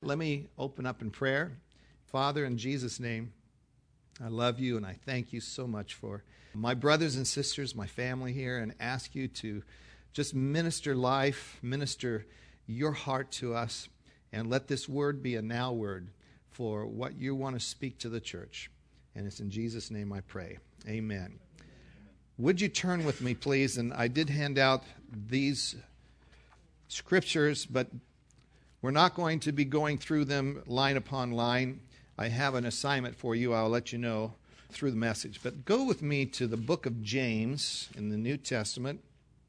let me open up in prayer. Father, in Jesus' name, I love you and I thank you so much for my brothers and sisters, my family here, and ask you to just minister life, minister your heart to us, and let this word be a now word for what you want to speak to the church. And it's in Jesus' name I pray. Amen. Would you turn with me, please? And I did hand out these scriptures, but we're not going to be going through them line upon line. I have an assignment for you. I'll let you know through the message. But go with me to the book of James in the New Testament.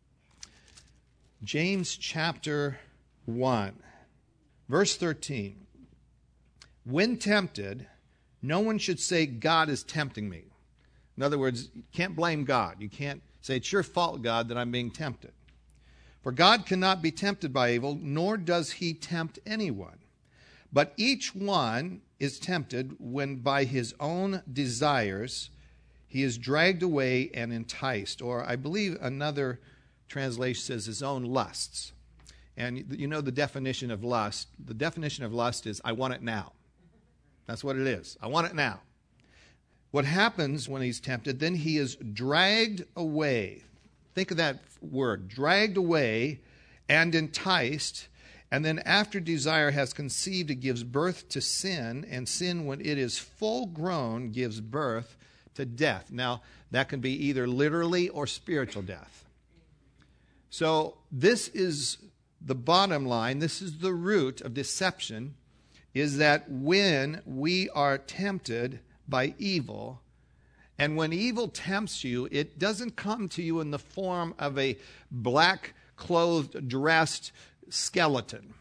James chapter 1, verse 13. When tempted, no one should say, God is tempting me. In other words, you can't blame God. You can't say, it's your fault, God, that I'm being tempted. For God cannot be tempted by evil, nor does he tempt anyone. But each one is tempted when by his own desires he is dragged away and enticed. Or I believe another translation says his own lusts. And you know the definition of lust. The definition of lust is, I want it now. That's what it is. I want it now. What happens when he's tempted, then he is dragged away. Think of that word, dragged away and enticed. And then after desire has conceived, it gives birth to sin. And sin, when it is full grown, gives birth to death. Now, that can be either literally or spiritual death. So this is the bottom line. This is the root of deception, is that when we are tempted by evil, and when evil tempts you, it doesn't come to you in the form of a black-clothed, dressed skeleton.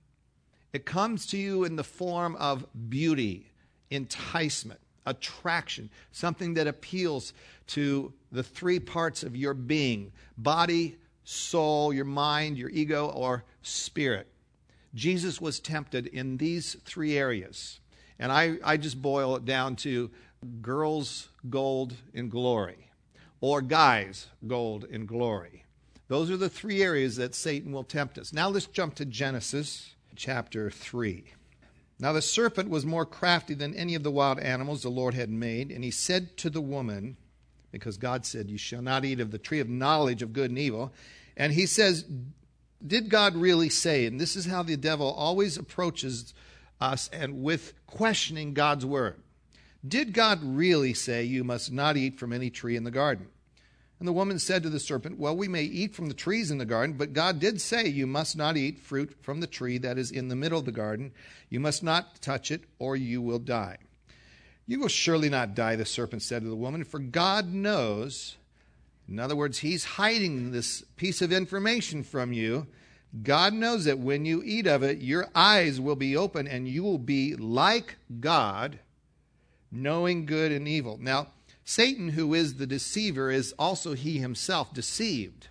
It comes to you in the form of beauty, enticement, attraction, something that appeals to the three parts of your being: body, soul, your mind, your ego, or spirit. Jesus was tempted in these three areas. And I just boil it down to girls' gold in glory, or guys' gold in glory. Those are the three areas that Satan will tempt us. Now let's jump to Genesis chapter 3. Now the serpent was more crafty than any of the wild animals the Lord had made, and he said to the woman, because God said, you shall not eat of the tree of knowledge of good and evil. And he says, did God really say? And this is how the devil always approaches us, and with questioning God's word. Did God really say you must not eat from any tree in the garden? And the woman said to the serpent, well, we may eat from the trees in the garden, but God did say you must not eat fruit from the tree that is in the middle of the garden. You must not touch it, or you will die. You will surely not die, the serpent said to the woman, for God knows. In other words, he's hiding this piece of information from you. God knows that when you eat of it, your eyes will be open and you will be like God, knowing good and evil. Now, Satan, who is the deceiver, is also he himself deceived.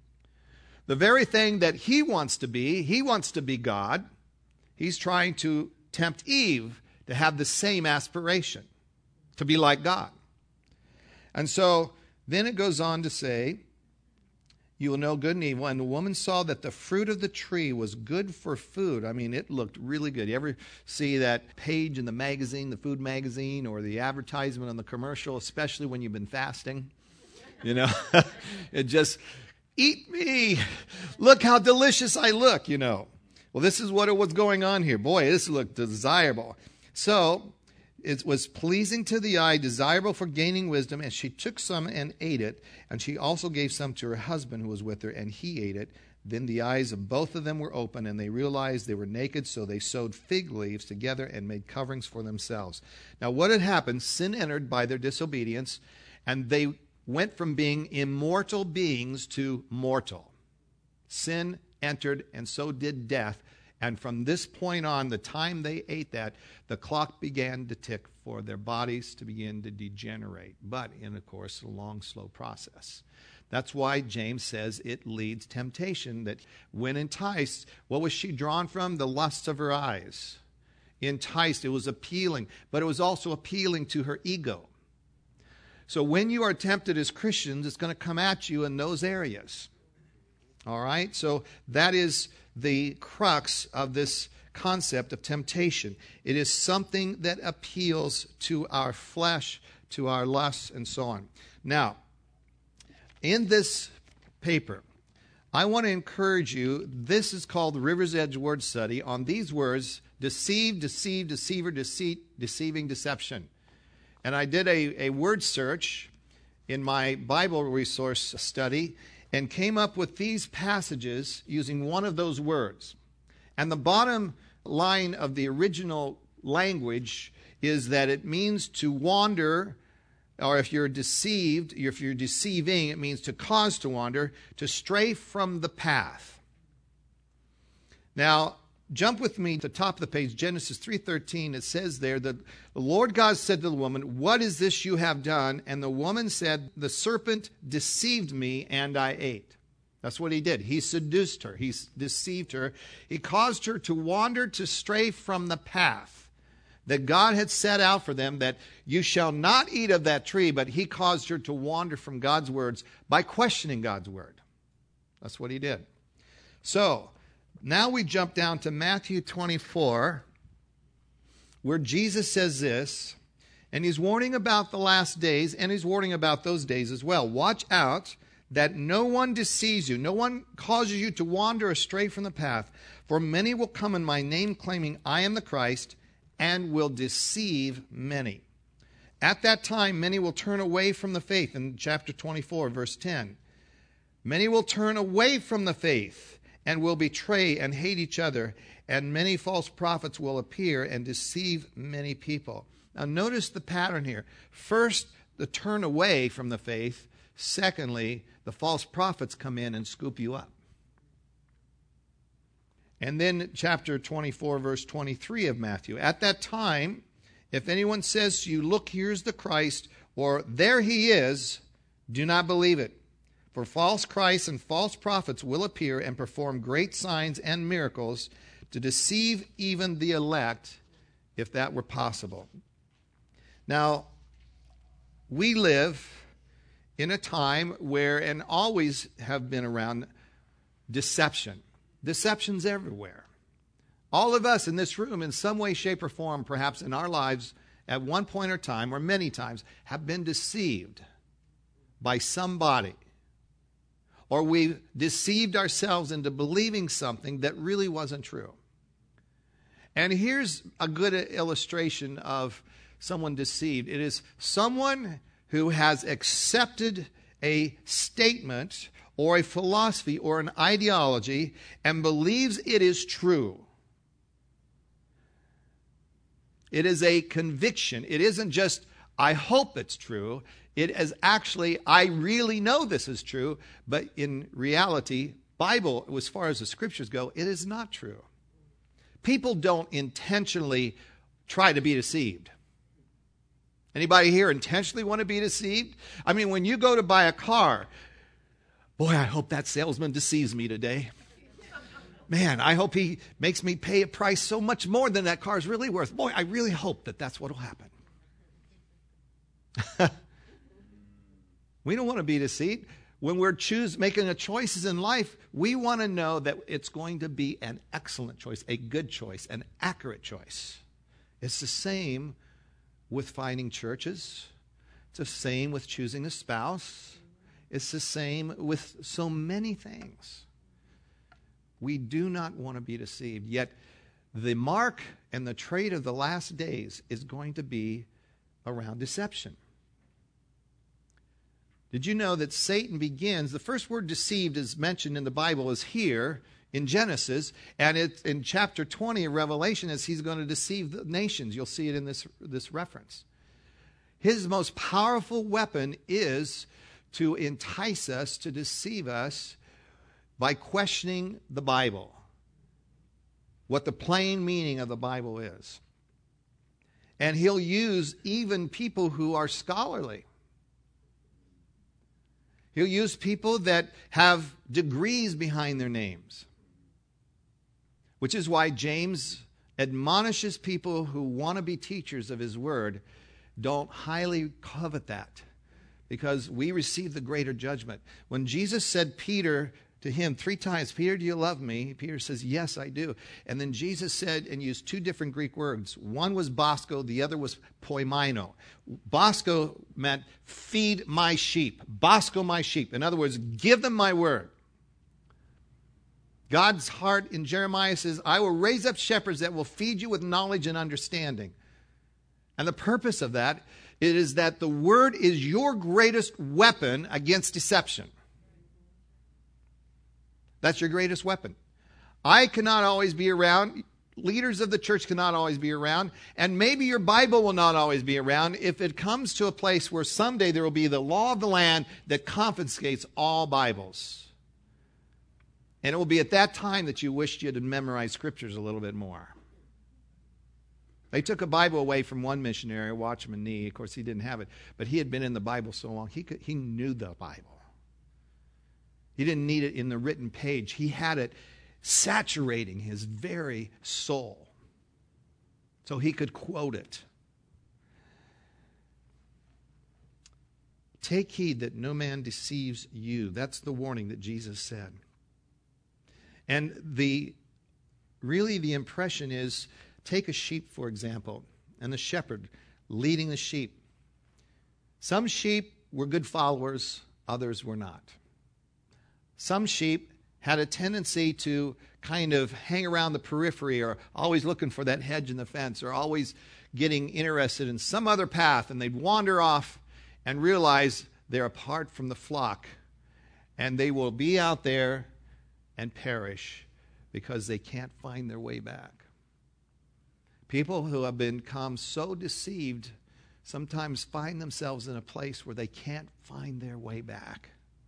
The very thing that he wants to be God. He's trying to tempt Eve to have the same aspiration, to be like God. And so then it goes on to say, you will know good and evil. And the woman saw that the fruit of the tree was good for food. I mean, it looked really good. You ever see that page in the magazine, the food magazine, or the advertisement on the commercial, especially when you've been fasting? You know, it just, eat me. Look how delicious I look, you know. Well, this is what was going on here. Boy, this looked desirable. So it was pleasing to the eye, desirable for gaining wisdom, and she took some and ate it, and she also gave some to her husband who was with her, and he ate it. Then the eyes of both of them were open, and they realized they were naked, so they sewed fig leaves together and made coverings for themselves. Now what had happened, sin entered by their disobedience, and they went from being immortal beings to mortal. Sin entered, and so did death. And from this point on, the time they ate that, the clock began to tick for their bodies to begin to degenerate. But in, of course, a long, slow process. That's why James says it leads temptation, that when enticed, what was she drawn from? The lusts of her eyes. Enticed, it was appealing, but it was also appealing to her ego. So when you are tempted as Christians, it's going to come at you in those areas. All right? So that is the crux of this concept of temptation. It is something that appeals to our flesh, to our lusts, and so on. Now, in this paper, I want to encourage you, this is called the River's Edge Word Study on these words: deceive, deceive, deceiver, deceit, deceiving, deception. And I did a word search in my Bible resource study and came up with these passages using one of those words. And the bottom line of the original language is that it means to wander, or if you're deceived, if you're deceiving, it means to cause to wander, to stray from the path. Now, jump with me to the top of the page, Genesis 3:13. It says there that the Lord God said to the woman, "What is this you have done?" And the woman said, "The serpent deceived me and I ate." That's what he did. He seduced her. He deceived her. He caused her to wander, to stray from the path that God had set out for them, that you shall not eat of that tree. But he caused her to wander from God's words by questioning God's word. That's what he did. So, now we jump down to Matthew 24, where Jesus says this, and he's warning about the last days, and he's warning about those days as well. Watch out that no one deceives you, no one causes you to wander astray from the path, for many will come in my name claiming I am the Christ, and will deceive many. At that time, many will turn away from the faith, in chapter 24, verse 10. Many will turn away from the faith and will betray and hate each other, and many false prophets will appear and deceive many people. Now notice the pattern here. First, the turn away from the faith. Secondly, the false prophets come in and scoop you up. And then chapter 24, verse 23 of Matthew. At that time, if anyone says to you, "Look, here's the Christ," or "There he is," do not believe it. For false Christs and false prophets will appear and perform great signs and miracles to deceive even the elect, if that were possible. Now, we live in a time where, and always have been around, deception. Deception's everywhere. All of us in this room, in some way, shape, or form, perhaps in our lives, at one point or time, or many times, have been deceived by somebody. Or we've deceived ourselves into believing something that really wasn't true. And here's a good illustration of someone deceived. It is someone who has accepted a statement or a philosophy or an ideology and believes it is true. It is a conviction. It isn't just, I hope it's true. It is actually, I really know this is true, but in reality, Bible, as far as the scriptures go, it is not true. People don't intentionally try to be deceived. Anybody here intentionally want to be deceived? I mean, when you go to buy a car, boy, I hope that salesman deceives me today. Man, I hope he makes me pay a price so much more than that car is really worth. Boy, I really hope that that's what will happen. We don't want to be deceived. When we're making the choices in life, we want to know that it's going to be an excellent choice, a good choice, an accurate choice. It's the same with finding churches. It's the same with choosing a spouse. It's the same with so many things. We do not want to be deceived. Yet the mark and the trait of the last days is going to be around deception. Did you know that Satan begins, the first word deceived is mentioned in the Bible is here in Genesis, and it's in chapter 20 of Revelation as he's going to deceive the nations. You'll see it in this reference. His most powerful weapon is to entice us, to deceive us by questioning the Bible, what the plain meaning of the Bible is. And he'll use even people who are scholarly. He'll use people that have degrees behind their names, which is why James admonishes people who want to be teachers of his word, don't highly covet that, because we receive the greater judgment. When Jesus said Peter to him 3 times, Peter, do you love me? Peter says, yes, I do. And then Jesus said and used 2 different Greek words. One was bosco, the other was poimaino. Bosco meant feed my sheep. Bosco my sheep. In other words, give them my word. God's heart in Jeremiah says, I will raise up shepherds that will feed you with knowledge and understanding. And the purpose of that is that the word is your greatest weapon against deception. That's your greatest weapon. I cannot always be around. Leaders of the church cannot always be around. And maybe your Bible will not always be around if it comes to a place where someday there will be the law of the land that confiscates all Bibles. And it will be at that time that you wished you had memorized scriptures a little bit more. They took a Bible away from one missionary, Watchman Nee. Of course, he didn't have it. But he had been in the Bible so long, he knew the Bible. He didn't need it in the written page. He had it saturating his very soul so he could quote it. Take heed that no man deceives you. That's the warning that Jesus said. And really the impression is, take a sheep, for example, and the shepherd leading the sheep. Some sheep were good followers, others were not. Some sheep had a tendency to kind of hang around the periphery or always looking for that hedge in the fence or always getting interested in some other path, and they'd wander off and realize they're apart from the flock, and they will be out there and perish because they can't find their way back. People who have become so deceived sometimes find themselves in a place where they can't find their way back.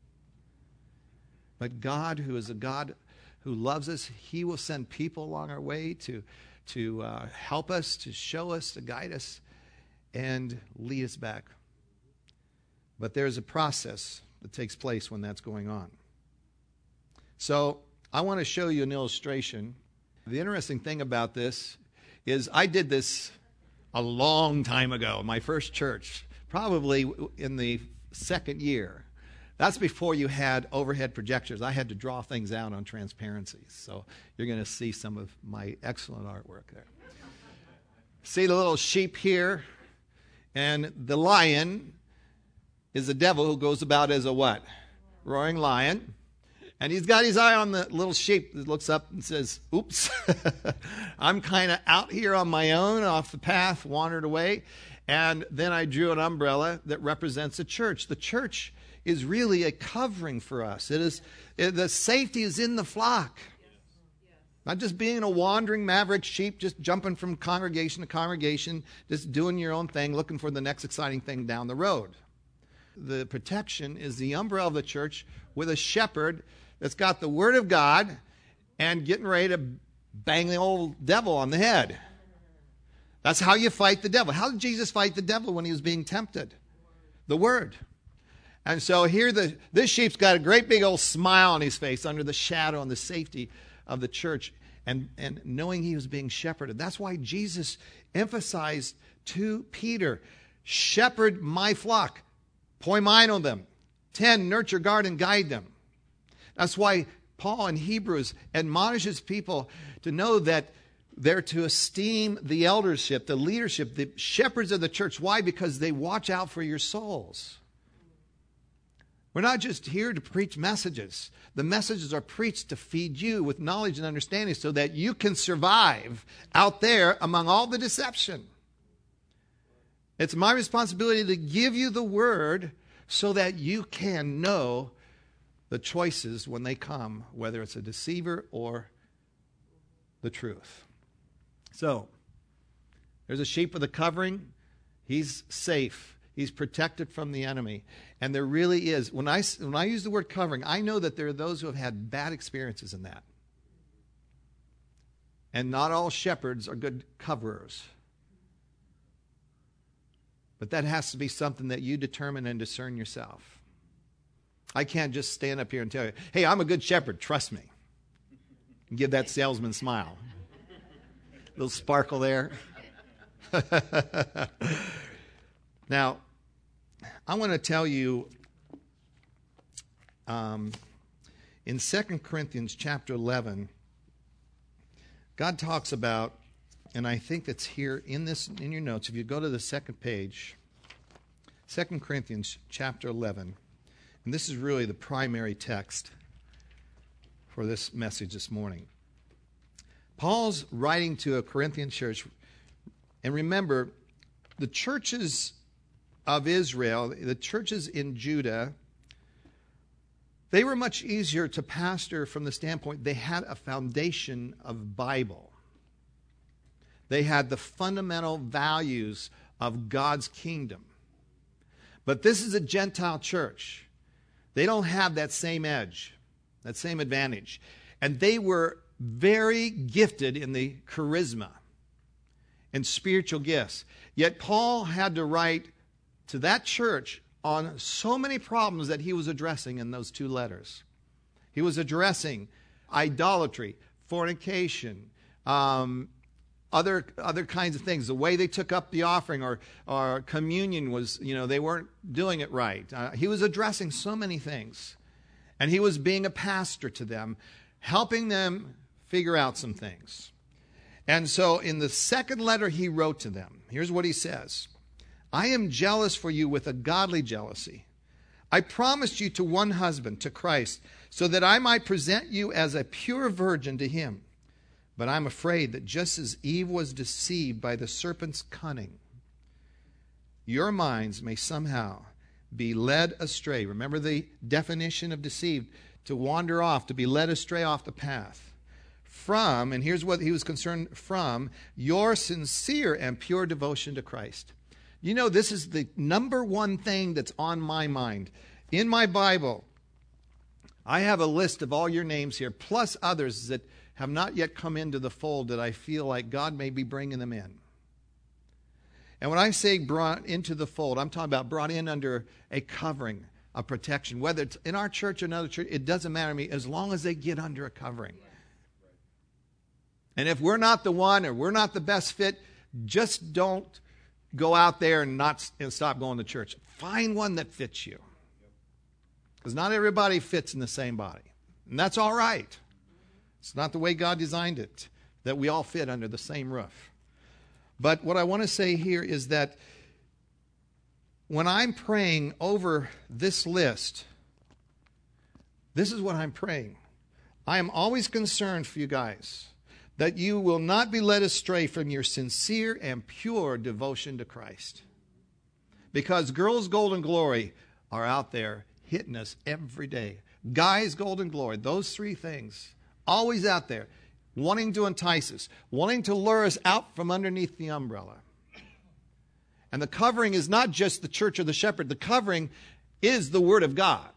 But God, who is a God who loves us, He will send people along our way to help us, to show us, to guide us, and lead us back. But there's a process that takes place when that's going on. So I want to show you an illustration. The interesting thing about this is I did this a long time ago in my first church, probably in the second year. That's before you had overhead projectors. I had to draw things out on transparencies. So you're going to see some of my excellent artwork there. See the little sheep here? And the lion is the devil who goes about as a what? Roaring lion. And he's got his eye on the little sheep that looks up and says, oops, I'm kind of out here on my own, off the path, wandered away. And then I drew an umbrella that represents a church. The church is really a covering for us. The safety is in the flock. Not just being a wandering maverick sheep, just jumping from congregation to congregation, just doing your own thing, looking for the next exciting thing down the road. The protection is the umbrella of the church with a shepherd that's got the word of God and getting ready to bang the old devil on the head. That's how you fight the devil. How did Jesus fight the devil when he was being tempted? The word. And so here this sheep's got a great big old smile on his face under the shadow and the safety of the church and knowing he was being shepherded. That's why Jesus emphasized to Peter, shepherd my flock, poimaino them, tend, nurture, guard, and guide them. That's why Paul in Hebrews admonishes people to know that they're to esteem the eldership, the leadership, the shepherds of the church. Why? Because they watch out for your souls. We're not just here to preach messages. The messages are preached to feed you with knowledge and understanding so that you can survive out there among all the deception. It's my responsibility to give you the word so that you can know the choices when they come, whether it's a deceiver or the truth. So, there's a sheep with a covering. He's safe. He's protected from the enemy. And there really is, when I use the word covering, I know that there are those who have had bad experiences in that. And not all shepherds are good coverers. But that has to be something that you determine and discern yourself. I can't just stand up here and tell you, hey, I'm a good shepherd, trust me. And give that salesman smile. Little sparkle there. Now, I want to tell you, In 2 Corinthians chapter 11, God talks about, and I think it's here in your notes, if you go to the second page, 2 Corinthians chapter 11, and this is really the primary text for this message this morning. Paul's writing to a Corinthian church, and remember, the churches of Israel, the churches in Judah, they were much easier to pastor from the standpoint they had a foundation of Bible. They had the fundamental values of God's kingdom. But this is a Gentile church. They don't have that same edge, that same advantage. And they were very gifted in the charisma and spiritual gifts. Yet Paul had to write to that church on so many problems that he was addressing in those two letters. He was addressing idolatry, fornication, other kinds of things. The way they took up the offering or communion was, they weren't doing it right. He was addressing so many things. And he was being a pastor to them, helping them figure out some things. And so in the second letter he wrote to them, here's what he says. I am jealous for you with a godly jealousy. I promised you to one husband, to Christ, so that I might present you as a pure virgin to him. But I'm afraid that just as Eve was deceived by the serpent's cunning, your minds may somehow be led astray. Remember the definition of deceived, to wander off, to be led astray off the path. From, and here's what he was concerned from, your sincere and pure devotion to Christ. This is the number one thing that's on my mind. In my Bible, I have a list of all your names here, plus others that have not yet come into the fold that I feel like God may be bringing them in. And when I say brought into the fold, I'm talking about brought in under a covering, a protection. Whether it's in our church or another church, it doesn't matter to me as long as they get under a covering. And if we're not the one or we're not the best fit, just don't go out there and stop going to church. Find one that fits you. Because not everybody fits in the same body. And that's all right. It's not the way God designed it, that we all fit under the same roof. But what I want to say here is that when I'm praying over this list, this is what I'm praying. I am always concerned for you guys that you will not be led astray from your sincere and pure devotion to Christ. Because girls' golden glory are out there hitting us every day. Guys' golden glory, those three things, always out there, wanting to entice us, wanting to lure us out from underneath the umbrella. And the covering is not just the church or the shepherd. The covering is the Word of God.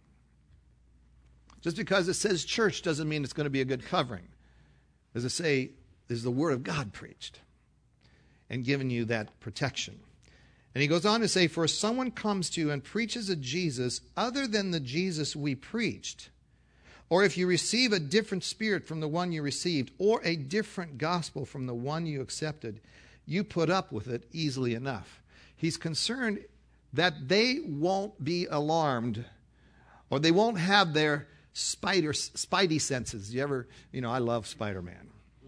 Just because it says church doesn't mean it's going to be a good covering. As I say, is the Word of God preached and giving you that protection. And he goes on to say, for if someone comes to you and preaches a Jesus other than the Jesus we preached, or if you receive a different spirit from the one you received, or a different gospel from the one you accepted, you put up with it easily enough. He's concerned that they won't be alarmed, or they won't have their spidey senses. I love Spider-Man.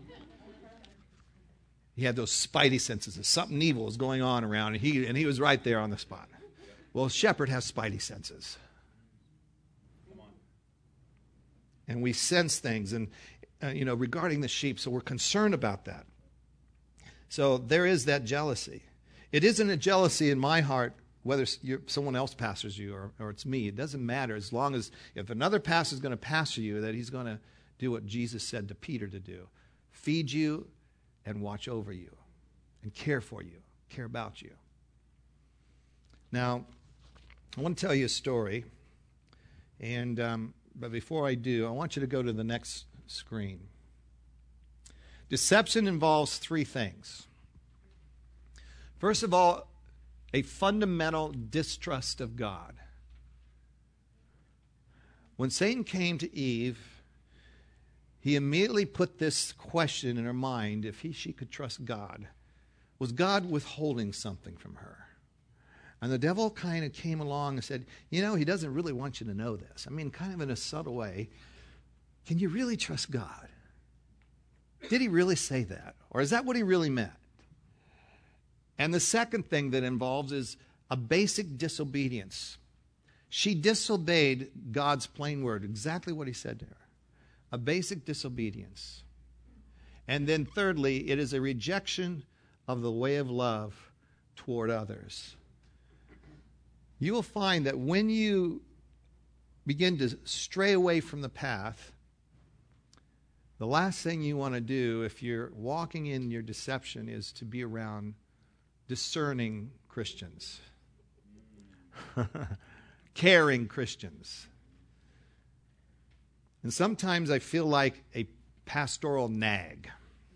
He had those spidey senses. Something evil is going on around, and he was right there on the spot. Well, a shepherd has spidey senses. And we sense things, and regarding the sheep, so we're concerned about that. So there is that jealousy. It isn't a jealousy in my heart whether someone else pastors you or it's me. It doesn't matter as long as if another pastor is going to pastor you, that he's going to do what Jesus said to Peter to do. Feed you and watch over you and care for you, care about you. Now, I want to tell you a story. But before I do, I want you to go to the next screen. Deception involves three things. First of all, a fundamental distrust of God. When Satan came to Eve, he immediately put this question in her mind if she could trust God. Was God withholding something from her? And the devil kind of came along and said, he doesn't really want you to know this. I mean, kind of in a subtle way. Can you really trust God? Did he really say that? Or is that what he really meant? And the second thing that involves is a basic disobedience. She disobeyed God's plain word, exactly what he said to her. A basic disobedience. And then thirdly, it is a rejection of the way of love toward others. You will find that when you begin to stray away from the path, the last thing you want to do if you're walking in your deception is to be around discerning Christians, caring Christians. And sometimes I feel like a pastoral nag.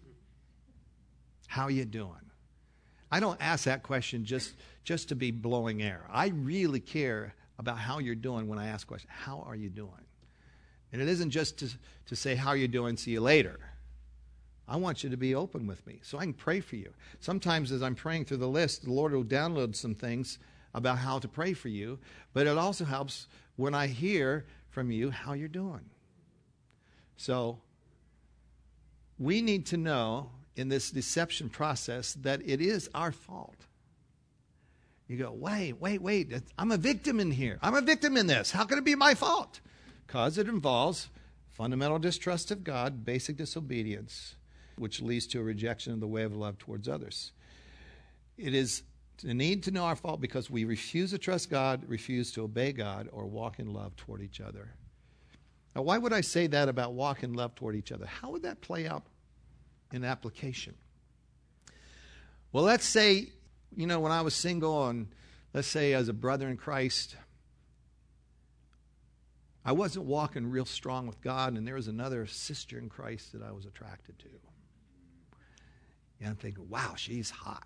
How you doing? I don't ask that question just to be blowing air. I really care about how you're doing when I ask questions. How are you doing? And it isn't just to say, how are you doing, see you later. I want you to be open with me so I can pray for you. Sometimes as I'm praying through the list, the Lord will download some things about how to pray for you, but it also helps when I hear from you how you're doing. So we need to know in this deception process that it is our fault. You go, wait, I'm a victim in here. I'm a victim in this. How can it be my fault? Because it involves fundamental distrust of God, basic disobedience, which leads to a rejection of the way of love towards others. It is the need to know our fault because we refuse to trust God, refuse to obey God, or walk in love toward each other. Now, why would I say that about walk in love toward each other? How would that play out in application? Well, let's say, when I was single and let's say as a brother in Christ, I wasn't walking real strong with God, and there was another sister in Christ that I was attracted to. And I'm thinking, wow, she's hot.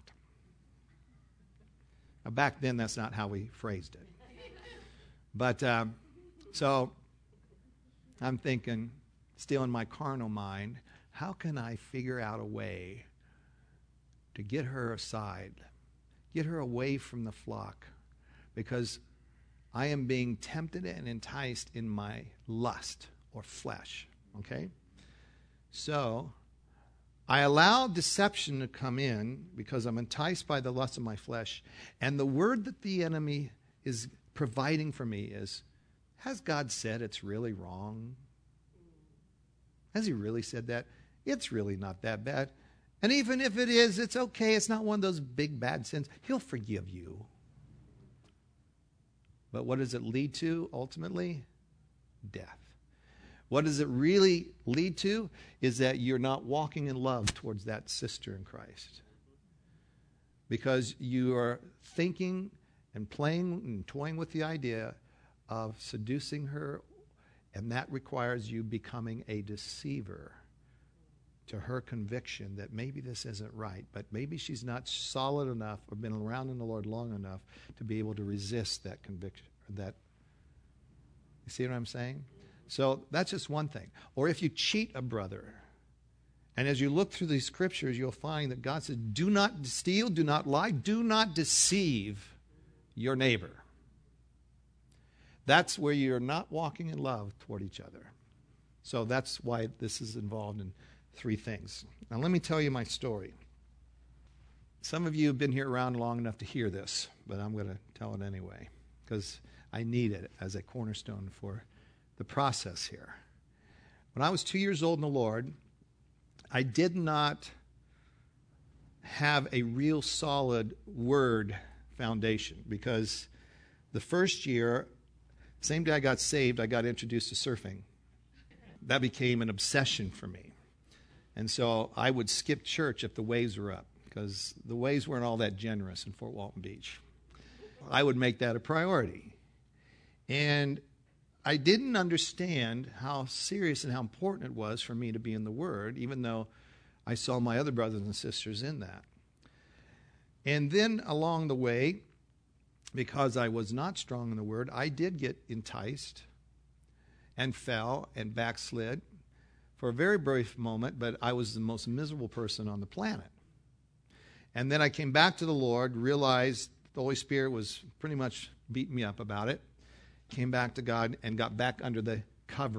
Now, back then, that's not how we phrased it. But, so I'm thinking, still in my carnal mind, how can I figure out a way to get her aside, get her away from the flock? Because I am being tempted and enticed in my lust or flesh, okay? So I allow deception to come in because I'm enticed by the lust of my flesh. And the word that the enemy is providing for me is, has God said it's really wrong? Has he really said that? It's really not that bad. And even if it is, it's okay. It's not one of those big bad sins. He'll forgive you. But what does it lead to ultimately? Death. What does it really lead to? Is that you're not walking in love towards that sister in Christ. Because you are thinking and playing and toying with the idea of seducing her, and that requires you becoming a deceiver to her conviction that maybe this isn't right, but maybe she's not solid enough or been around in the Lord long enough to be able to resist that conviction. You see what I'm saying? So that's just one thing. Or if you cheat a brother, and as you look through these scriptures, you'll find that God says, do not steal, do not lie, do not deceive your neighbor. That's where you're not walking in love toward each other. So that's why this is involved in three things. Now let me tell you my story. Some of you have been here around long enough to hear this, but I'm going to tell it anyway because I need it as a cornerstone for the process here. When I was 2 years old in the Lord, I did not have a real solid word foundation because the first year, same day I got saved, I got introduced to surfing. That became an obsession for me. And so I would skip church if the waves were up because the waves weren't all that generous in Fort Walton Beach. I would make that a priority. And I didn't understand how serious and how important it was for me to be in the Word, even though I saw my other brothers and sisters in that. And then along the way, because I was not strong in the Word, I did get enticed and fell and backslid for a very brief moment, but I was the most miserable person on the planet. And then I came back to the Lord, realized the Holy Spirit was pretty much beating me up about it, came back to God and got back under the covering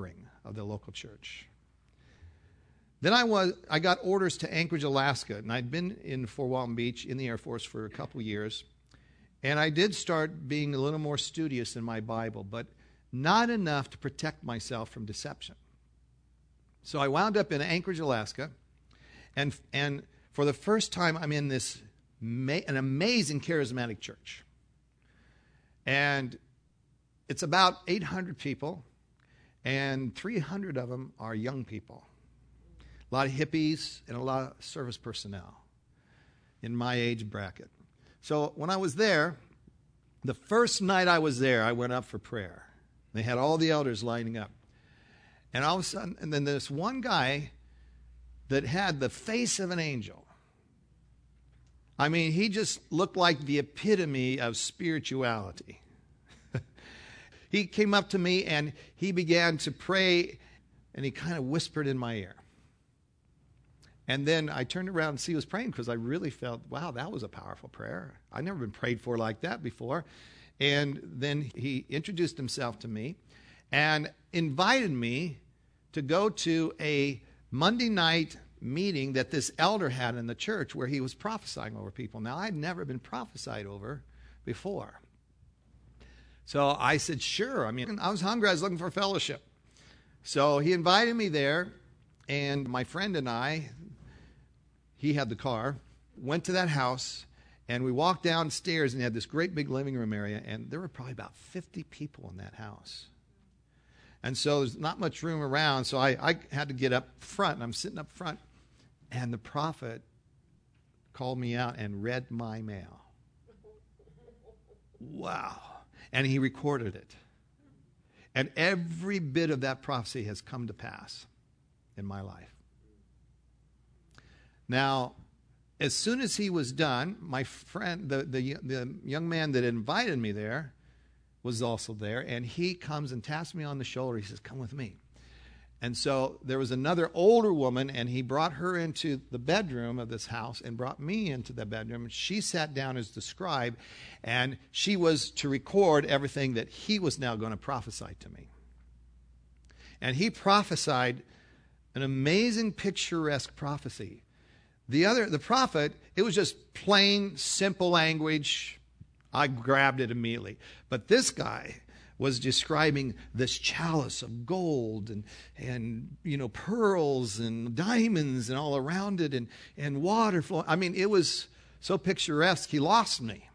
of the local church. Then I got orders to Anchorage, Alaska, and I'd been in Fort Walton Beach in the Air Force for a couple years. And I did start being a little more studious in my Bible, but not enough to protect myself from deception. So I wound up in Anchorage, Alaska, and for the first time I'm in this an amazing charismatic church. And it's about 800 people, and 300 of them are young people. A lot of hippies and a lot of service personnel in my age bracket. So when I was there, the first night I was there, I went up for prayer. They had all the elders lining up. And all of a sudden, and then this one guy that had the face of an angel. I mean, he just looked like the epitome of spirituality. He came up to me and he began to pray, and he kind of whispered in my ear. And then I turned around and see he was praying, because I really felt, wow, that was a powerful prayer. I'd never been prayed for like that before. And then he introduced himself to me and invited me to go to a Monday night meeting that this elder had in the church where he was prophesying over people. Now, I'd never been prophesied over before. So I said, sure. I mean, I was hungry. I was looking for fellowship. So he invited me there, and my friend and I, he had the car, went to that house, and we walked downstairs, and he had this great big living room area, and there were probably about 50 people in that house. And so there's not much room around, so I had to get up front, and I'm sitting up front, and the prophet called me out and read my mail. Wow. And he recorded it. And every bit of that prophecy has come to pass in my life. Now, as soon as he was done, my friend, the young man that invited me there, was also there, and he comes and taps me on the shoulder. He says, come with me. And so there was another older woman, and he brought her into the bedroom of this house and brought me into the bedroom. She sat down as the scribe, and she was to record everything that he was now going to prophesy to me. And he prophesied an amazing picturesque prophecy. The prophet, it was just plain, simple language. I grabbed it immediately. But this guy was describing this chalice of gold and pearls and diamonds and all around it, and water flowing. I mean, it was so picturesque, he lost me.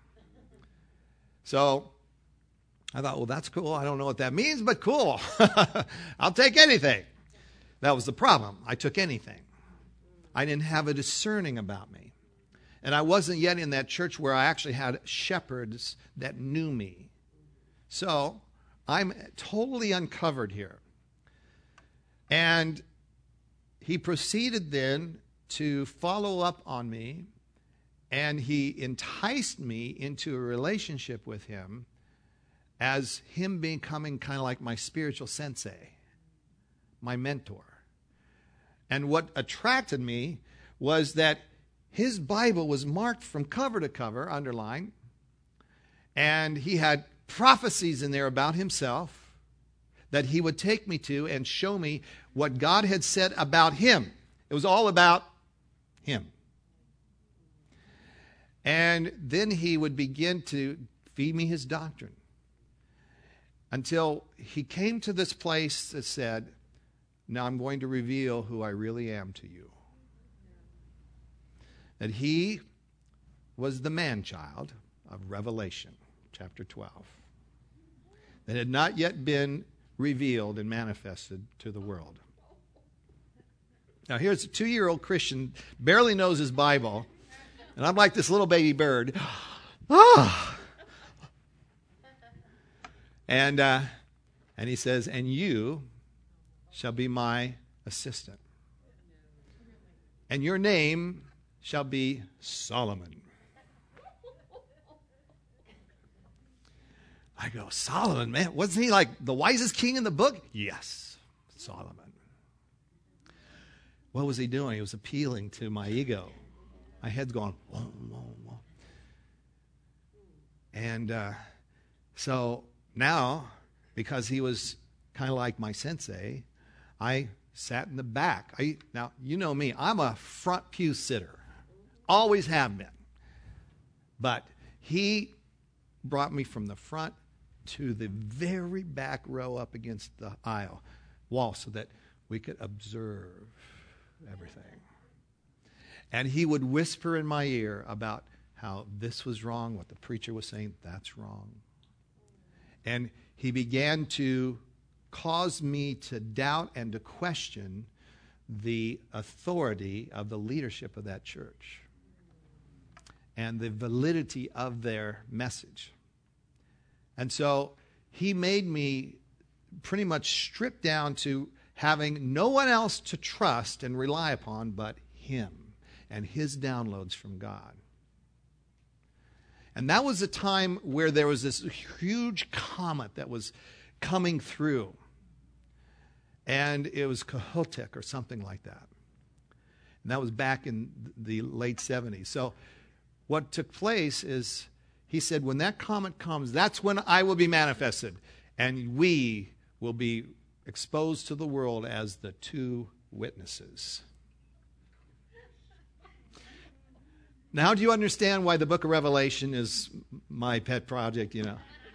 So I thought, well, that's cool. I don't know what that means, but cool. I'll take anything. That was the problem. I took anything. I didn't have a discerning about me. And I wasn't yet in that church where I actually had shepherds that knew me. So I'm totally uncovered here. And he proceeded then to follow up on me, and he enticed me into a relationship with him as him becoming kind of like my spiritual sensei, my mentor. And what attracted me was that his Bible was marked from cover to cover, underlined, and he had prophecies in there about himself that he would take me to and show me what God had said about him. It was all about him. And then he would begin to feed me his doctrine until he came to this place that said, now I'm going to reveal who I really am to you. That he was the man-child of Revelation, chapter 12, that had not yet been revealed and manifested to the world. Now here's a 2-year-old Christian, barely knows his Bible, and I'm like this little baby bird. And he says, and you shall be my assistant. And your name shall be Solomon. I go, Solomon, man, wasn't he like the wisest king in the book? Yes, Solomon. What was he doing? He was appealing to my ego. My head's going, whoa, whoa, whoa. And so now, because he was kind of like my sensei, I sat in the back. Now, you know me. I'm a front pew sitter. Always have been. But he brought me from the front to the very back row up against the aisle wall so that we could observe everything. And he would whisper in my ear about how this was wrong, what the preacher was saying, that's wrong. And he began to cause me to doubt and to question the authority of the leadership of that church and the validity of their message. And so he made me pretty much strip down to having no one else to trust and rely upon but him and his downloads from God. And that was a time where there was this huge comet that was coming through. And it was Kohoutek or something like that. And that was back in the late 70s. So what took place is he said, when that comet comes, that's when I will be manifested. And we will be exposed to the world as the two witnesses. Now, do you understand why the book of Revelation is my pet project, you know?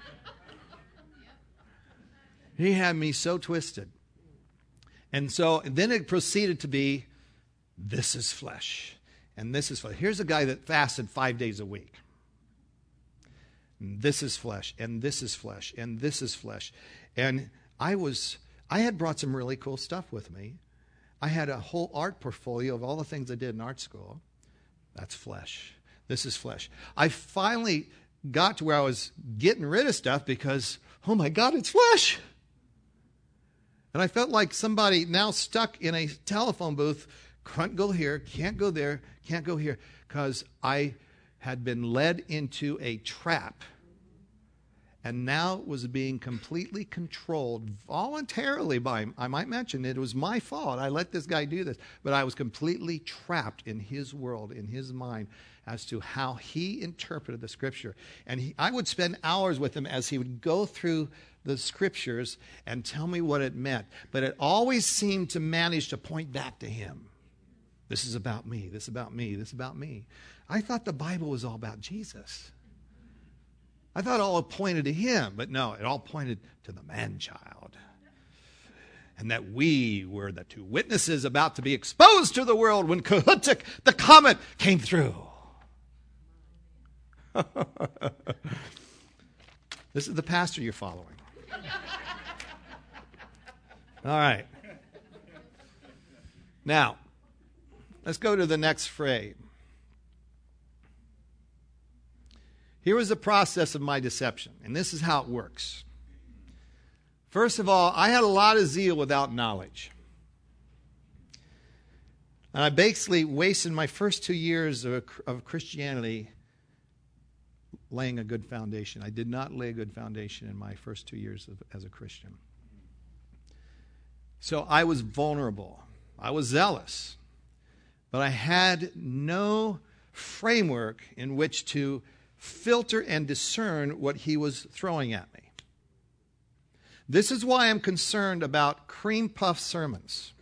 He had me so twisted. And so then it proceeded to be, this is flesh, and this is flesh. Here's a guy that fasted 5 days a week. And this is flesh, and this is flesh, and this is flesh. And I had brought some really cool stuff with me. I had a whole art portfolio of all the things I did in art school. That's flesh. This is flesh. I finally got to where I was getting rid of stuff because, oh my God, it's flesh. And I felt like somebody now stuck in a telephone booth, can't go here, can't go there, can't go here, because I had been led into a trap and now was being completely controlled voluntarily by him. I might mention it was my fault. I let this guy do this. But I was completely trapped in his world, in his mind, as to how he interpreted the Scripture. And I would spend hours with him as he would go through the Scriptures and tell me what it meant. But it always seemed to manage to point back to him. This is about me. This is about me. This is about me. I thought the Bible was all about Jesus. I thought it all pointed to him, but no, it all pointed to the man-child. And that we were the two witnesses about to be exposed to the world when Kohoutek, the comet, came through. This is the pastor you're following. All right. Now, let's go to the next phrase. Here was the process of my deception, and this is how it works. First of all, I had a lot of zeal without knowledge. And I basically wasted my first 2 years of Christianity laying a good foundation. I did not lay a good foundation in my first 2 years as a Christian. So I was vulnerable. I was zealous. But I had no framework in which to filter and discern what he was throwing at me. This is why I'm concerned about cream puff sermons.